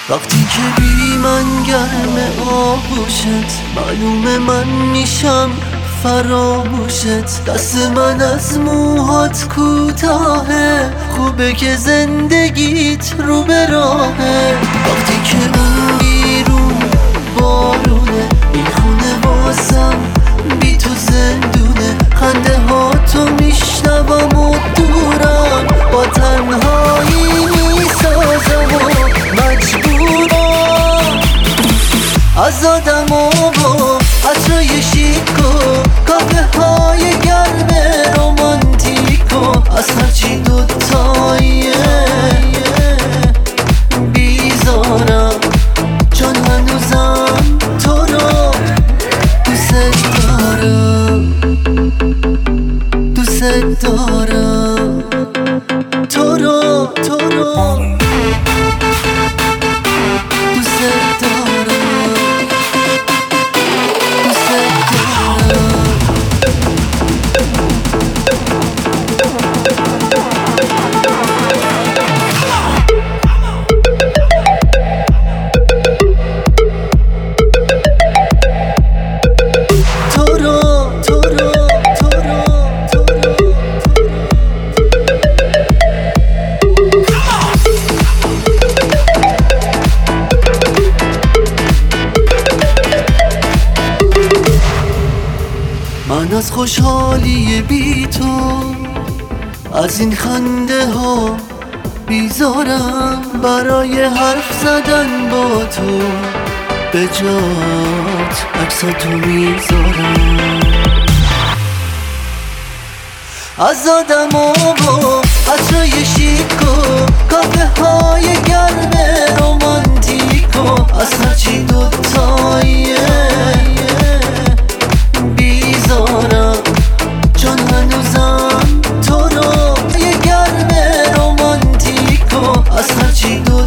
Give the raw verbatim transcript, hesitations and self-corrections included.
وقتی که بی من گرم آغوشت، معلومه من میشم فراموشت. دست من از موهات کوتاهه، خوبه که زندگیت رو به راهه. وقتی که اون بیرون بارونه، این خونه واسم بی تو زندونه. خنده ها تو میشنوم و دورم، با تنهایی میسازم و مجبورم از آدم و با عطرای شیک و کافه های گرم رومانتیک و از هرچی دوتاییه بیزارم، چون هنوزم تو رو دوست دارم، دوست دارم تو رو، تو رو دوست دارم، دوست دارم. تو رو، تو رو، تو رو، تو رو. من از خوشحالی بی تو، از این خنده ها بیزارم. برای حرف زدن با تو به جات عکساتو میذارم. از آدم و با عطرای شیک و کافه های گرم رومانتیک و از هرچی دوتاییه بیزارم، چون هنوزم تو رو یه گرم رومانتیک و از هرچی دو